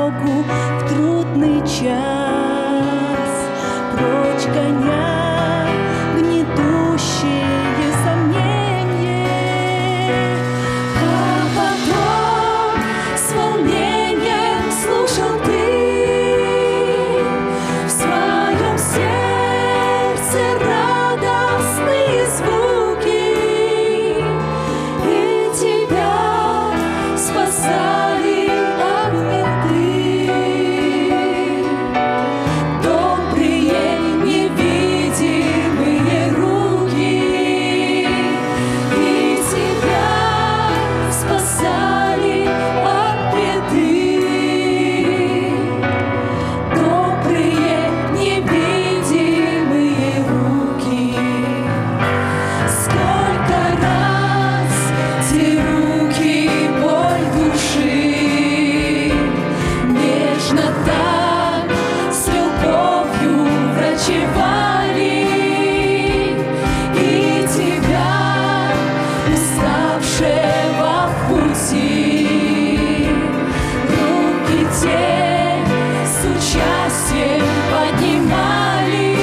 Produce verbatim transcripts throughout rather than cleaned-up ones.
дорогу в трудный час, прочь гоня гнетущие сомнения, а потом с волнением слушал ты в своем сердце радостные звуки, и тебя спасали от беды. Добрые невидимые руки, и тебя спасали от беды. Добрые невидимые руки. Сколько раз те руки боль души нежно так с любовью врачевали, и тебя, уставшего в пути, руки те с участием поднимали.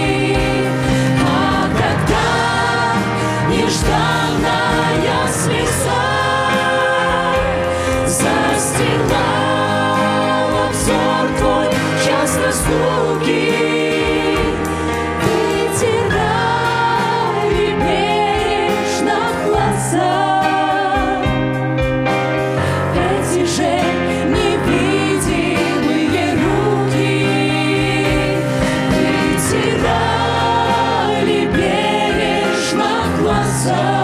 А когда нежданная слеза застилала взор твой час разлуки, вытирали бережно глаза. Эти же невидимые руки вытирали бережно глаза.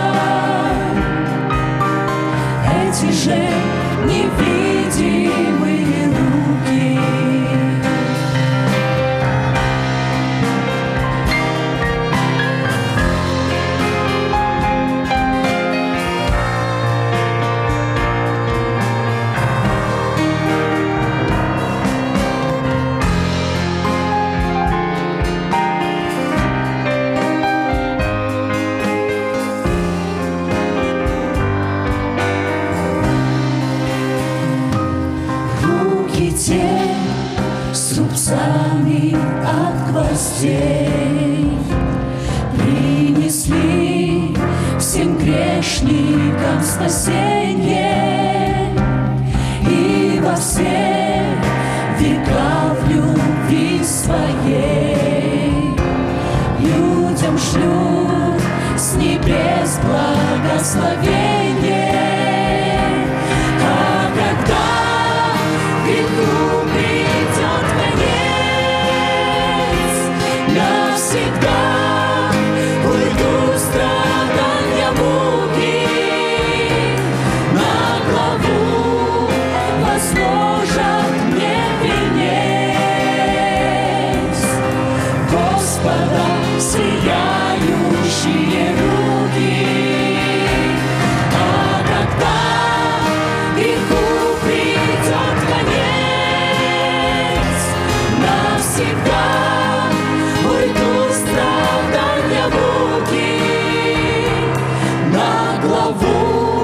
Эти же невидимые руки. Руки те с рубцами от гвоздей принесли всем грешникам спасение, и во все века в любви своей людям шлют с небес благословение. А когда греху придет конец, навсегда уйдут страдания муки, на главу возложат мне венец Господа сияющие руки. А когда греху придет конец, навсегда уйдут страдания муки, на главу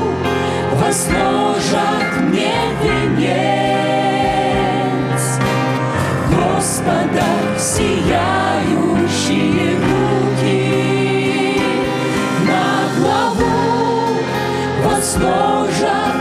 возложат мне венец Господа сияющие руки, на главу возложат